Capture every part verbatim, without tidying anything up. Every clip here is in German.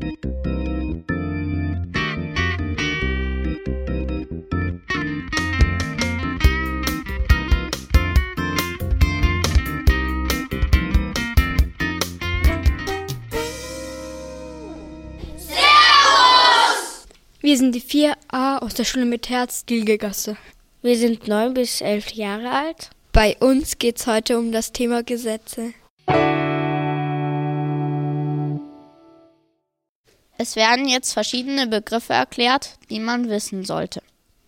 Wir sind die vier a aus der Schule mit Herz, Dilgegasse. Wir sind neun bis elf Jahre alt. Bei uns geht es heute um das Thema Gesetze. Es werden jetzt verschiedene Begriffe erklärt, die man wissen sollte.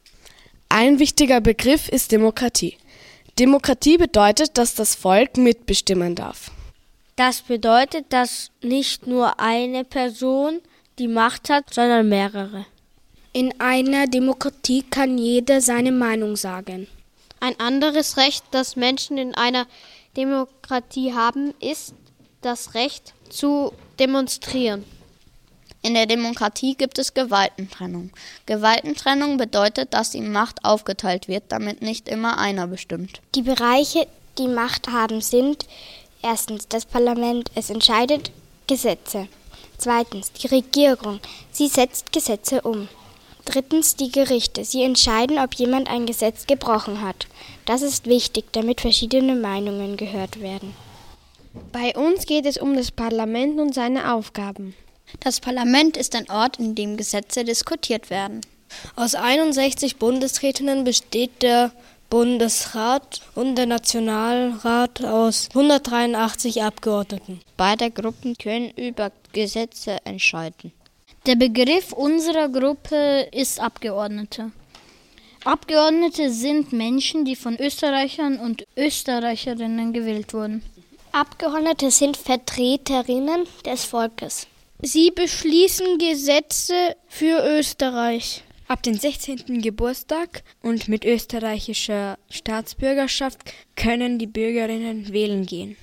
Ein wichtiger Begriff ist Demokratie. Demokratie bedeutet, dass das Volk mitbestimmen darf. Das bedeutet, dass nicht nur eine Person die Macht hat, sondern mehrere. In einer Demokratie kann jeder seine Meinung sagen. Ein anderes Recht, das Menschen in einer Demokratie haben, ist das Recht zu demonstrieren. In der Demokratie gibt es Gewaltentrennung. Gewaltentrennung bedeutet, dass die Macht aufgeteilt wird, damit nicht immer einer bestimmt. Die Bereiche, die Macht haben, sind erstens das Parlament, es entscheidet Gesetze. Zweitens die Regierung, sie setzt Gesetze um. Drittens die Gerichte, sie entscheiden, ob jemand ein Gesetz gebrochen hat. Das ist wichtig, damit verschiedene Meinungen gehört werden. Bei uns geht es um das Parlament und seine Aufgaben. Das Parlament ist ein Ort, in dem Gesetze diskutiert werden. Aus einundsechzig Bundesrätinnen besteht der Bundesrat und der Nationalrat aus hundertdreiundachtzig Abgeordneten. Beide Gruppen können über Gesetze entscheiden. Der Begriff unserer Gruppe ist Abgeordnete. Abgeordnete sind Menschen, die von Österreichern und Österreicherinnen gewählt wurden. Abgeordnete sind Vertreterinnen des Volkes. Sie beschließen Gesetze für Österreich. Ab dem sechzehnten Geburtstag und mit österreichischer Staatsbürgerschaft können die Bürgerinnen wählen gehen.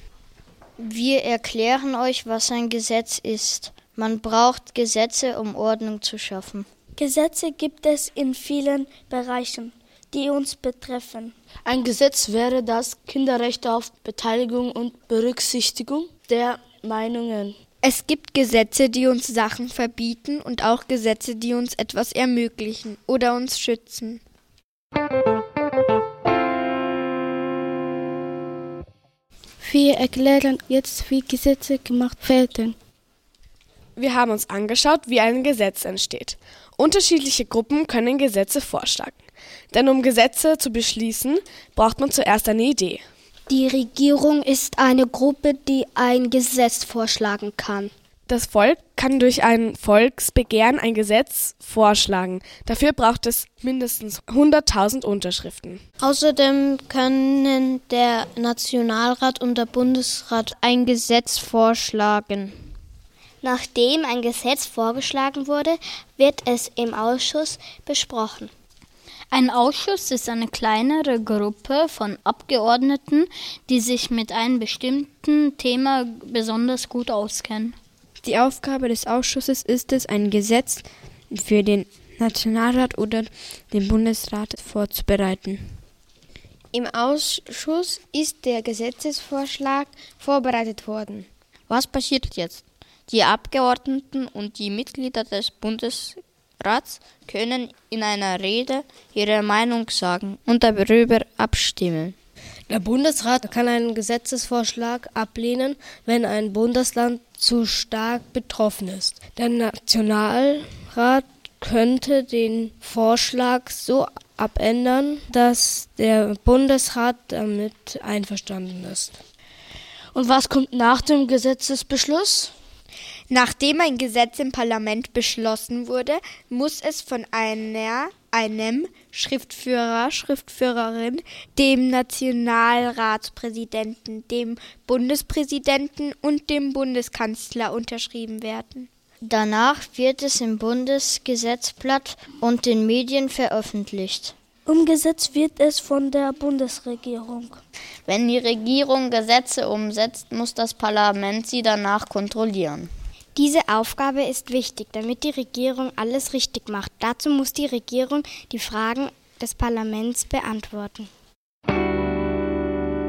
Wir erklären euch, was ein Gesetz ist. Man braucht Gesetze, um Ordnung zu schaffen. Gesetze gibt es in vielen Bereichen, die uns betreffen. Ein Gesetz wäre das Kinderrecht auf Beteiligung und Berücksichtigung der Meinungen. Es gibt Gesetze, die uns Sachen verbieten und auch Gesetze, die uns etwas ermöglichen oder uns schützen. Wir erklären jetzt, wie Gesetze gemacht werden. Wir haben uns angeschaut, wie ein Gesetz entsteht. Unterschiedliche Gruppen können Gesetze vorschlagen. Denn um Gesetze zu beschließen, braucht man zuerst eine Idee. Die Regierung ist eine Gruppe, die ein Gesetz vorschlagen kann. Das Volk kann durch ein Volksbegehren ein Gesetz vorschlagen. Dafür braucht es mindestens hunderttausend Unterschriften. Außerdem können der Nationalrat und der Bundesrat ein Gesetz vorschlagen. Nachdem ein Gesetz vorgeschlagen wurde, wird es im Ausschuss besprochen. Ein Ausschuss ist eine kleinere Gruppe von Abgeordneten, die sich mit einem bestimmten Thema besonders gut auskennen. Die Aufgabe des Ausschusses ist es, ein Gesetz für den Nationalrat oder den Bundesrat vorzubereiten. Im Ausschuss ist der Gesetzesvorschlag vorbereitet worden. Was passiert jetzt? Die Abgeordneten und die Mitglieder des Bundesrats können in einer Rede ihre Meinung sagen und darüber abstimmen. Der Bundesrat kann einen Gesetzesvorschlag ablehnen, wenn ein Bundesland zu stark betroffen ist. Der Nationalrat könnte den Vorschlag so abändern, dass der Bundesrat damit einverstanden ist. Und was kommt nach dem Gesetzesbeschluss? Nachdem ein Gesetz im Parlament beschlossen wurde, muss es von einer, einem Schriftführer, Schriftführerin, dem Nationalratspräsidenten, dem Bundespräsidenten und dem Bundeskanzler unterschrieben werden. Danach wird es im Bundesgesetzblatt und den Medien veröffentlicht. Umgesetzt wird es von der Bundesregierung. Wenn die Regierung Gesetze umsetzt, muss das Parlament sie danach kontrollieren. Diese Aufgabe ist wichtig, damit die Regierung alles richtig macht. Dazu muss die Regierung die Fragen des Parlaments beantworten.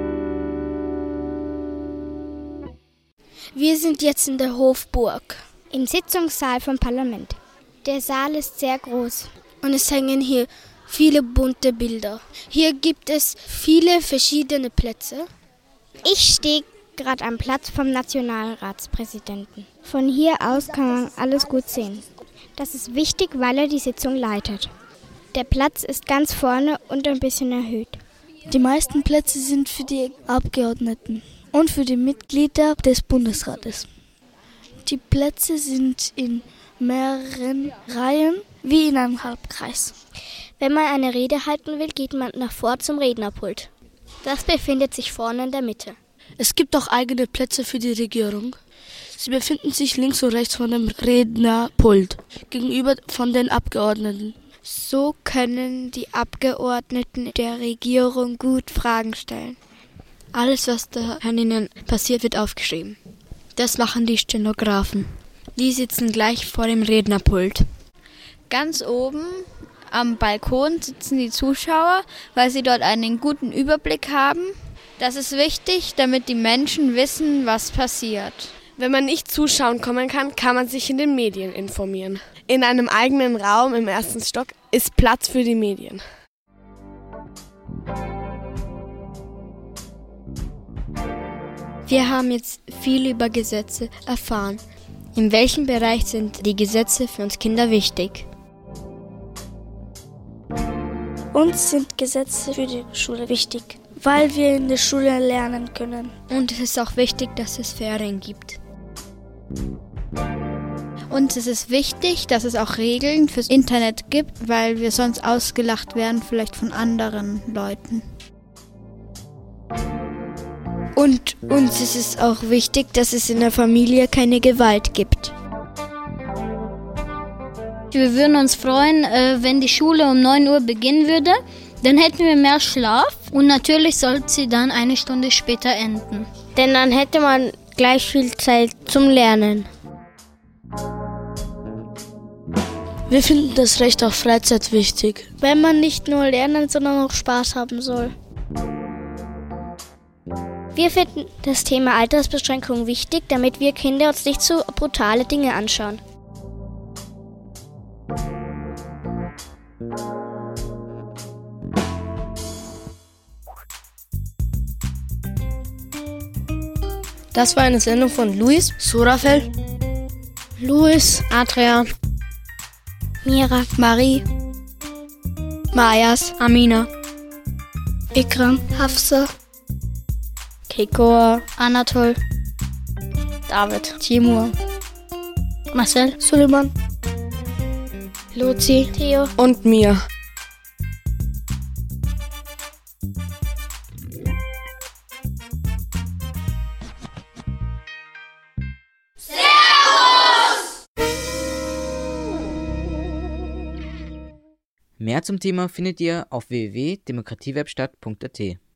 Wir sind jetzt in der Hofburg. Im Sitzungssaal vom Parlament. Der Saal ist sehr groß. Und es hängen hier viele bunte Bilder. Hier gibt es viele verschiedene Plätze. Ich stehe gerade am Platz vom Nationalratspräsidenten. Von hier aus kann man alles gut sehen. Das ist wichtig, weil er die Sitzung leitet. Der Platz ist ganz vorne und ein bisschen erhöht. Die meisten Plätze sind für die Abgeordneten und für die Mitglieder des Bundesrates. Die Plätze sind in mehreren Reihen wie in einem Halbkreis. Wenn man eine Rede halten will, geht man nach vor zum Rednerpult. Das befindet sich vorne in der Mitte. Es gibt auch eigene Plätze für die Regierung. Sie befinden sich links und rechts von dem Rednerpult, gegenüber von den Abgeordneten. So können die Abgeordneten der Regierung gut Fragen stellen. Alles, was da an ihnen passiert, wird aufgeschrieben. Das machen die Stenografen. Die sitzen gleich vor dem Rednerpult. Ganz oben am Balkon sitzen die Zuschauer, weil sie dort einen guten Überblick haben. Das ist wichtig, damit die Menschen wissen, was passiert. Wenn man nicht zuschauen kommen kann, kann man sich in den Medien informieren. In einem eigenen Raum im ersten Stock ist Platz für die Medien. Wir haben jetzt viel über Gesetze erfahren. In welchem Bereich sind die Gesetze für uns Kinder wichtig? Uns sind Gesetze für die Schule wichtig, weil wir in der Schule lernen können. Und es ist auch wichtig, dass es Ferien gibt. Und es ist wichtig, dass es auch Regeln fürs Internet gibt, weil wir sonst ausgelacht werden, vielleicht von anderen Leuten. Und uns ist es auch wichtig, dass es in der Familie keine Gewalt gibt. Wir würden uns freuen, wenn die Schule um neun Uhr beginnen würde. Dann hätten wir mehr Schlaf und natürlich sollte sie dann eine Stunde später enden. Denn dann hätte man gleich viel Zeit zum Lernen. Wir finden das Recht auf Freizeit wichtig. Wenn man nicht nur lernen, sondern auch Spaß haben soll. Wir finden das Thema Altersbeschränkung wichtig, damit wir Kinder uns nicht so brutale Dinge anschauen. Das war eine Sendung von Luis, Surafel, Luis, Adrian, Mira, Marie, Mayas, Amina, Ikram, Hafsa, Kekoa, Anatol, David, Timur, Marcel, Suleiman, Luzi, Theo und mir. Mehr zum Thema findet ihr auf w w w punkt demokratiewerkstatt punkt a t.